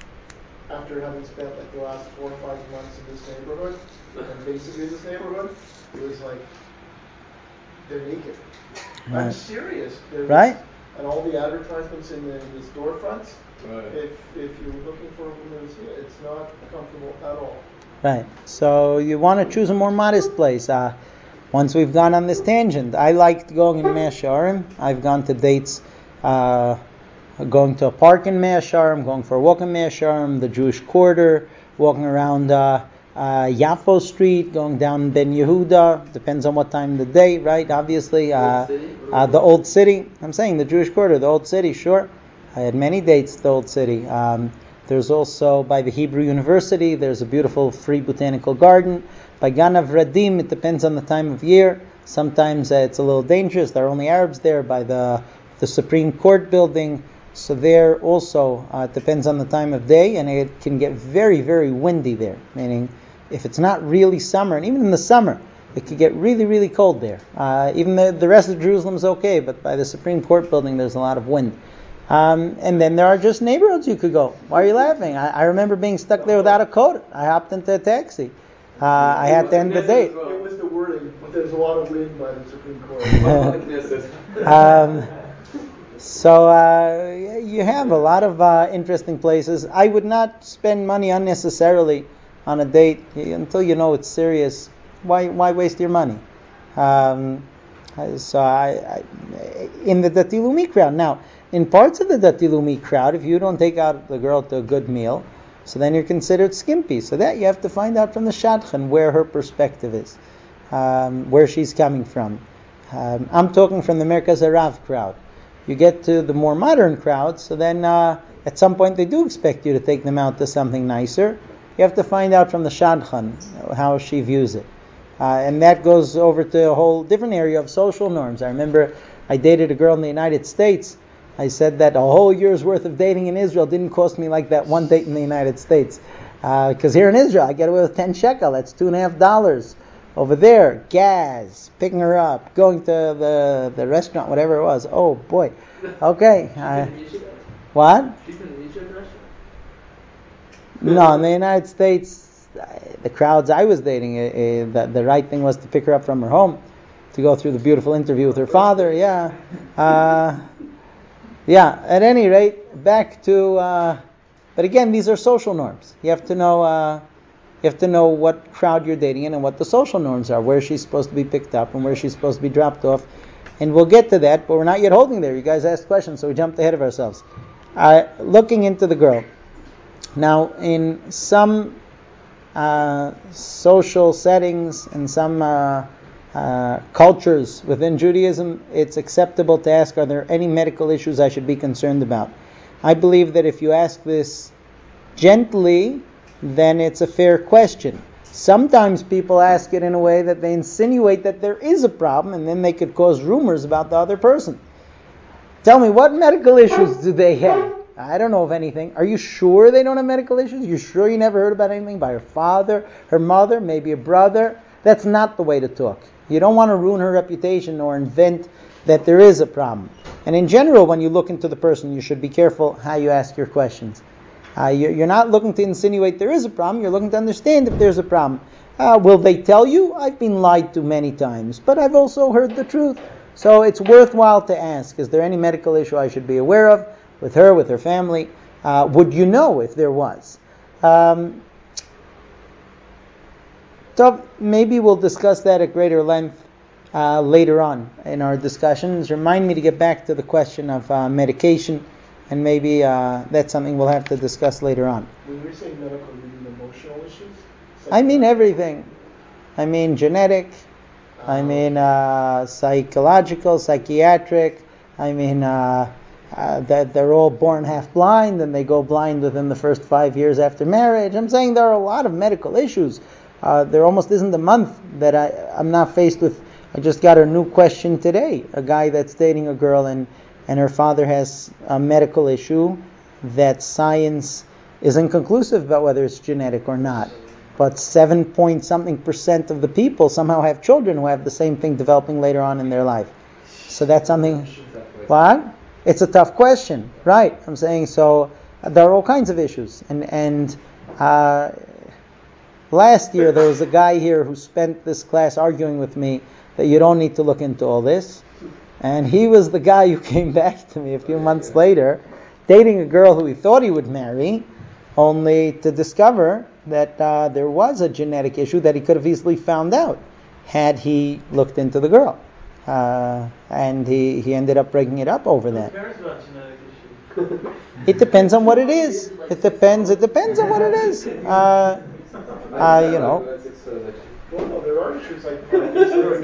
Speaker 2: After having spent like the last four or five months in this neighborhood, and basically this neighborhood, it was like they're naked. I'm
Speaker 1: Right.
Speaker 2: serious. There was-
Speaker 1: Right?
Speaker 2: And all the advertisements in the, the storefronts,
Speaker 6: Right.
Speaker 2: if if you're looking for a woman to see it, it's not comfortable at all.
Speaker 1: Right. So you want to choose a more modest place. Uh, once we've gone on this tangent, I liked going in Mea Shearim. I've gone to dates, uh, going to a park in Mea Shearim, going for a walk in Mea Shearim, the Jewish Quarter, walking around uh, uh, Yafo Street, going down Ben Yehuda. Depends on what time of the day, right? Obviously, uh, uh, the Old City. I'm saying the Jewish Quarter, the Old City. Sure, I had many dates to the Old City. Um, There's also, by the Hebrew University, there's a beautiful free botanical garden. By Gan Avradim, it depends on the time of year. Sometimes uh, it's a little dangerous. There are only Arabs there. By the the Supreme Court building. So there also, uh, it depends on the time of day, and it can get very, very windy there. Meaning, if it's not really summer, and even in the summer, it could get really, really cold there. Uh, even the, the rest of Jerusalem is okay, but by the Supreme Court building, there's a lot of wind. Um, and then there are just neighborhoods you could go. Why are you laughing? I, I remember being stuck there without a coat. I hopped into a taxi. uh, I had to end the date.
Speaker 2: It was the wording, but there's a lot of wind by the Supreme Court.
Speaker 1: um, so uh, you have a lot of uh, interesting places. I would not spend money unnecessarily on a date until you know it's serious. Why why waste your money? Um, so I, I in the Dati Leumi crowd now. In parts of the Dati Leumi crowd, if you don't take out the girl to a good meal, so then you're considered skimpy. So that you have to find out from the shadchan where her perspective is, um, where she's coming from. Um, I'm talking from the Merkaz Harav crowd. You get to the more modern crowd, so then uh, at some point they do expect you to take them out to something nicer. You have to find out from the shadchan how she views it. Uh, and that goes over to a whole different area of social norms. I remember I dated a girl in the United States. I said that a whole year's worth of dating in Israel didn't cost me like that one date in the United States. Because uh, here in Israel, I get away with ten shekel. That's two and a half dollars. Over there, gas, picking her up, going to the, the restaurant, whatever it was. Oh, boy. Okay. Uh, what? No, in the United States, the crowds I was dating, uh, uh, the, the right thing was to pick her up from her home, to go through the beautiful interview with her father. Yeah. Uh, Yeah, at any rate, back to, uh, but again, these are social norms. You have to know, uh, you have to know what crowd you're dating in and what the social norms are, where she's supposed to be picked up and where she's supposed to be dropped off. And we'll get to that, but we're not yet holding there. You guys asked questions, so we jumped ahead of ourselves. Uh, looking into the girl. Now, in some uh, social settings and some uh, Uh, cultures within Judaism, it's acceptable to ask, are there any medical issues I should be concerned about? I believe that if you ask this gently, then it's a fair question. Sometimes people ask it in a way that they insinuate that there is a problem, and then they could cause rumors about the other person. Tell me, what medical issues do they have? I don't know of anything. Are you sure they don't have medical issues? You sure you never heard about anything by her father, her mother, maybe a brother? That's not the way to talk. You don't want to ruin her reputation or invent that there is a problem. And in general, when you look into the person, you should be careful how you ask your questions. Uh, you're not looking to insinuate there is a problem. You're looking to understand if there's a problem. Uh, will they tell you? I've been lied to many times, but I've also heard the truth. So it's worthwhile to ask, is there any medical issue I should be aware of with her, with her family? Uh, would you know if there was? Um, So maybe we'll discuss that at greater length uh, later on in our discussions. Remind me to get back to the question of uh, medication, and maybe uh, that's something we'll have to discuss later on.
Speaker 2: When you're saying medical, you mean emotional issues?
Speaker 1: I mean everything. I mean genetic. I mean uh, psychological, psychiatric. I mean uh, uh, that they're all born half blind and they go blind within the first five years after marriage. I'm saying there are a lot of medical issues. Uh, there almost isn't a month that I, I'm not faced with. I just got a new question today. A guy that's dating a girl and, and her father has a medical issue that science is inconclusive about whether it's genetic or not. But seven point something percent of the people somehow have children who have the same thing developing later on in their life. So that's something. What? It's a tough question, right? I'm saying so. Uh, there are all kinds of issues, and and. Uh, Last year, there was a guy here who spent this class arguing with me that you don't need to look into all this. And he was the guy who came back to me a few months later, dating a girl who he thought he would marry, only to discover that uh, there was a genetic issue that he could have easily found out had he looked into the girl. Uh, and he, he ended up breaking it up over that.
Speaker 7: Who cares about genetic issues?
Speaker 1: It depends on what it is. It depends. It depends on what it is. Uh, Uh, you know.
Speaker 2: Well, no, there are issues like there, well,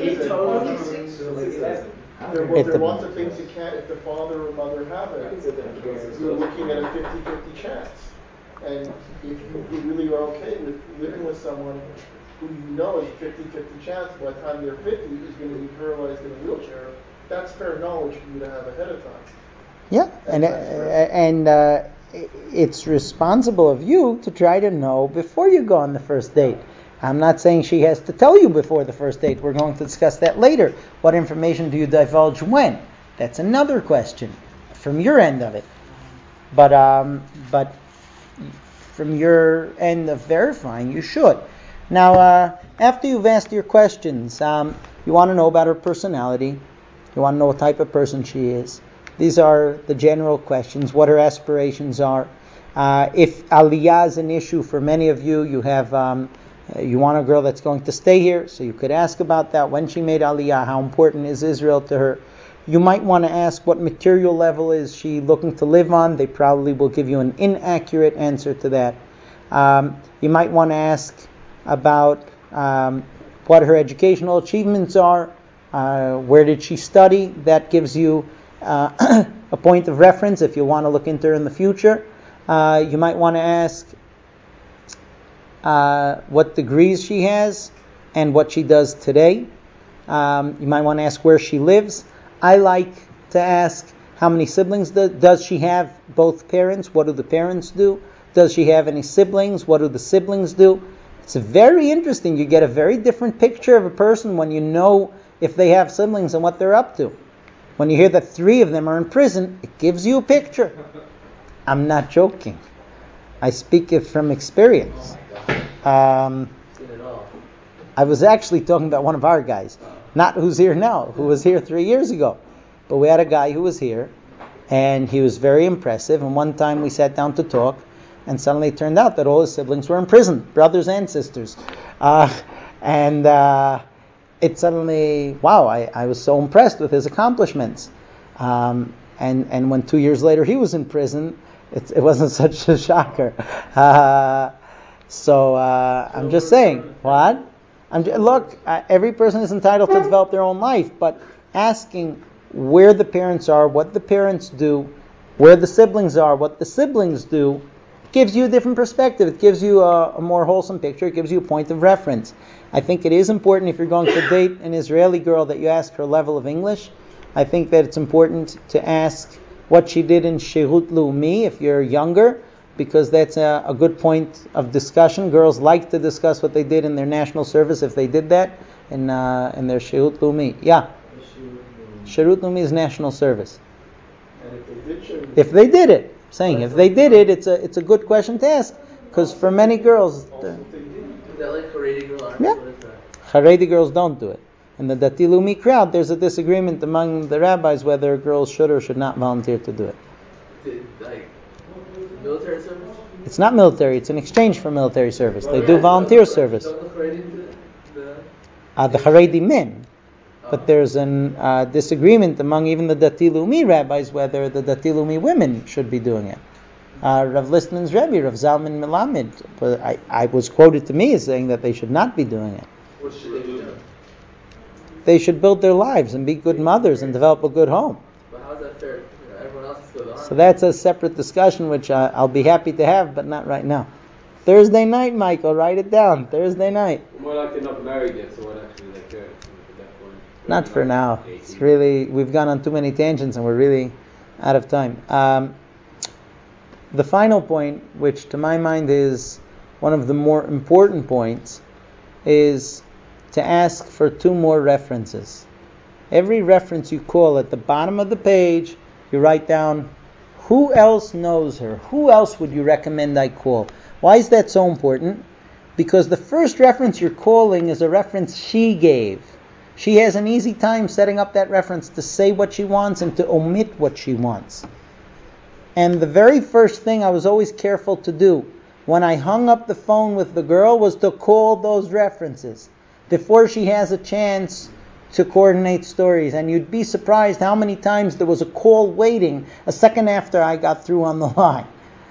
Speaker 2: there are lots of things you can't if the father or mother have it. You're looking at a fifty-fifty chance. And if you really are okay with living with someone who you know is fifty-fifty chance by the time they're fifty is going to be paralyzed in a wheelchair, that's fair knowledge for you to have ahead of time.
Speaker 1: Yeah, and uh, and uh, it's responsible of you to try to know before you go on the first date. I'm not saying she has to tell you before the first date. We're going to discuss that later. What information do you divulge when? That's another question from your end of it. But um, but from your end of verifying, you should. Now, uh, after you've asked your questions, um, you want to know about her personality. You want to know what type of person she is. These are the general questions, what her aspirations are. Uh, if aliyah is an issue for many of you, you have um, you want a girl that's going to stay here, so you could ask about that. When she made aliyah, how important is Israel to her? You might want to ask what material level is she looking to live on. They probably will give you an inaccurate answer to that. Um, you might want to ask about um, what her educational achievements are. Uh, where did she study? That gives you uh, a point of reference if you want to look into her in the future. Uh, you might want to ask uh, what degrees she has and what she does today. Um, you might want to ask where she lives. I like to ask how many siblings do, does she have, both parents? What do the parents do? Does she have any siblings? What do the siblings do? It's very interesting. You get a very different picture of a person when you know if they have siblings and what they're up to. When you hear that three of them are in prison, it gives you a picture. I'm not joking. I speak it from experience. Um, I was actually talking about one of our guys, not who's here now, who was here three years ago. But we had a guy who was here, and he was very impressive. And one time we sat down to talk, and suddenly it turned out that all his siblings were in prison, brothers and sisters. Uh, and uh, it suddenly, wow, I, I was so impressed with his accomplishments. Um, and, and when two years later he was in prison, it, it wasn't such a shocker. Uh, so uh, I'm just saying, what? I'm just, look, uh, every person is entitled to develop their own life, but asking where the parents are, what the parents do, where the siblings are, what the siblings do, gives you a different perspective. It gives you a, a more wholesome picture. It gives you a point of reference. I think it is important if you're going to date an Israeli girl that you ask her level of English. I think that it's important to ask what she did in Shehut Leumi if you're younger, because that's a, a good point of discussion. Girls like to discuss what they did in their national service if they did that in uh, in their Shehut Leumi. Yeah. Shehut Leumi is national service.
Speaker 2: And if they did show
Speaker 1: If they did it, saying if they did it, it's a it's a good question to ask, because for many girls, the,
Speaker 8: Is that like Haredi girl army?
Speaker 1: Yeah.
Speaker 8: What is that?
Speaker 1: Haredi girls don't do it. In the Dati Leumi crowd, there's a disagreement among the rabbis whether girls should or should not volunteer to do it.
Speaker 8: Did, like military service?
Speaker 1: It's not military; it's an exchange for military service. They do volunteer service.
Speaker 8: Don't the Haredi do the
Speaker 1: Uh, the Haredi men. But there's a uh, disagreement among even the Dati Leumi rabbis whether the Dati Leumi women should be doing it. Uh, Rav Listman's Rebbe, Rav Zalman Melamed, but I, I was quoted to me as saying that they should not be doing it.
Speaker 8: What should they be doing?
Speaker 1: They should build their lives and be good mothers and develop a good home.
Speaker 8: But how's that fair? You know, everyone else is still the army.
Speaker 1: So that's a separate discussion which uh, I'll be happy to have, but not right now. Thursday night, Michael, write it down. Thursday night.
Speaker 6: More likely not married yet, so what actually they care at that point?
Speaker 1: Not for now. It's really, we've gone on too many tangents and we're really out of time. Um, the final point, which to my mind is one of the more important points, is to ask for two more references. Every reference you call at the bottom of the page, you write down, who else knows her? Who else would you recommend I call? Why is that so important? Because the first reference you're calling is a reference she gave. She has an easy time setting up that reference to say what she wants and to omit what she wants. And the very first thing I was always careful to do when I hung up the phone with the girl was to call those references before she has a chance to coordinate stories. And you'd be surprised how many times there was a call waiting a second after I got through on the line.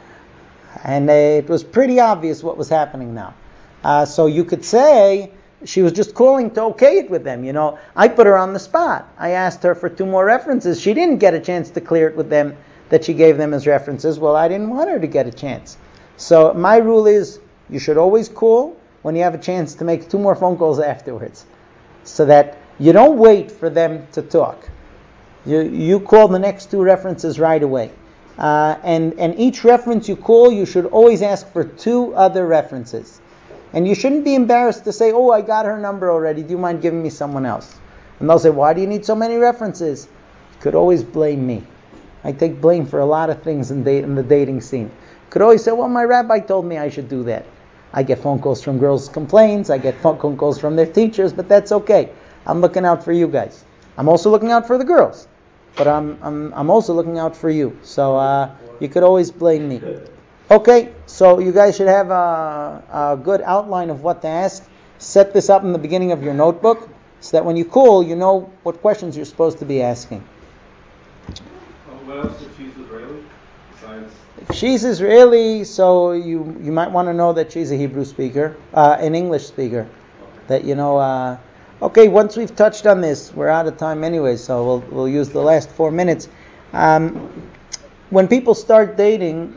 Speaker 1: And uh, it was pretty obvious what was happening now. Uh, so you could say she was just calling to okay it with them. You know, I put her on the spot. I asked her for two more references. She didn't get a chance to clear it with them that she gave them as references. Well, I didn't want her to get a chance. So my rule is you should always call when you have a chance to make two more phone calls afterwards, so that you don't wait for them to talk. You you call the next two references right away. Uh, and, and each reference you call, you should always ask for two other references. And you shouldn't be embarrassed to say, oh, I got her number already. Do you mind giving me someone else? And they'll say, why do you need so many references? You could always blame me. I take blame for a lot of things in, date, in the dating scene. You could always say, well, my rabbi told me I should do that. I get phone calls from girls' complaints. I get phone calls from their teachers, but that's okay. I'm looking out for you guys. I'm also looking out for the girls, but I'm I'm I'm also looking out for you. So uh, you could always blame me. Okay, so you guys should have a, a good outline of what to ask. Set this up in the beginning of your notebook so that when you call, you know what questions you're supposed to be asking.
Speaker 3: What else if she's Israeli? Besides,
Speaker 1: If she's Israeli, so you you might want to know that she's a Hebrew speaker, uh, an English speaker. That you know. Uh, okay, once we've touched on this, we're out of time anyway, so we'll we'll use the last four minutes. Um, when people start dating,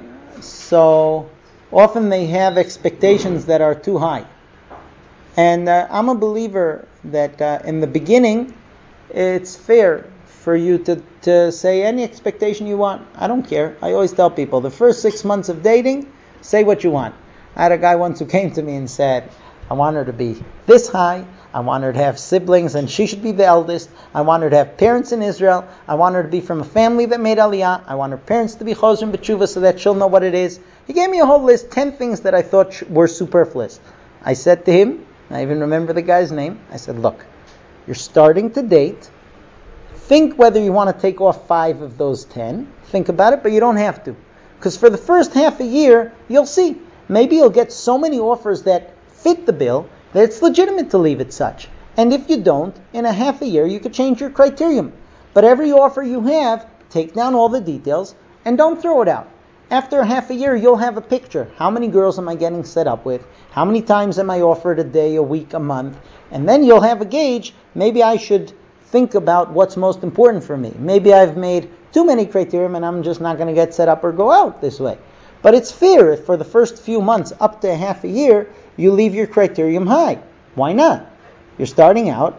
Speaker 1: so often they have expectations that are too high, and uh, I'm a believer that uh, in the beginning, it's fair for you to, to say any expectation you want. I don't care. I always tell people, the first six months of dating, say what you want. I had a guy once who came to me and said, I want her to be this high. I want her to have siblings and she should be the eldest. I want her to have parents in Israel. I want her to be from a family that made Aliyah. I want her parents to be Chozrim B'tshuva so that she'll know what it is. He gave me a whole list, ten things that I thought sh- were superfluous. I said to him, I even remember the guy's name, I said, look, you're starting to date. Think whether you want to take off five of those ten. Think about it, but you don't have to. Because for the first half a year, you'll see. Maybe you'll get so many offers that fit the bill that it's legitimate to leave it such. And if you don't, in a half a year, you could change your criterion. But every offer you have, take down all the details and don't throw it out. After a half a year, you'll have a picture. How many girls am I getting set up with? How many times am I offered a day, a week, a month? And then you'll have a gauge. Maybe I should think about what's most important for me. Maybe I've made too many criteria and I'm just not going to get set up or go out this way. But it's fair if for the first few months, up to half a year, you leave your criterion high. Why not? You're starting out.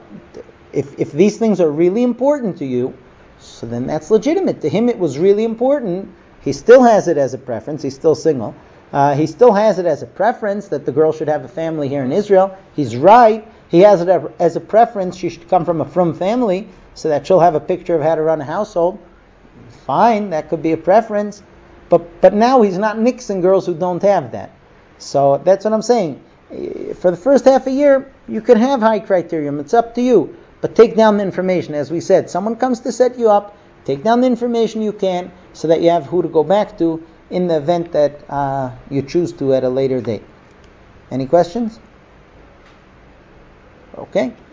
Speaker 1: If if these things are really important to you, so then that's legitimate. To him it was really important. He still has it as a preference. He's still single. Uh, he still has it as a preference that the girl should have a family here in Israel. He's right. He has it as a preference she should come from a frum family so that she'll have a picture of how to run a household. Fine, that could be a preference. But but now he's not nixing girls who don't have that. So that's what I'm saying. For the first half a year, you can have high criterion. It's up to you. But take down the information. As we said, someone comes to set you up, take down the information you can so that you have who to go back to in the event that uh, you choose to at a later date. Any questions? Okay.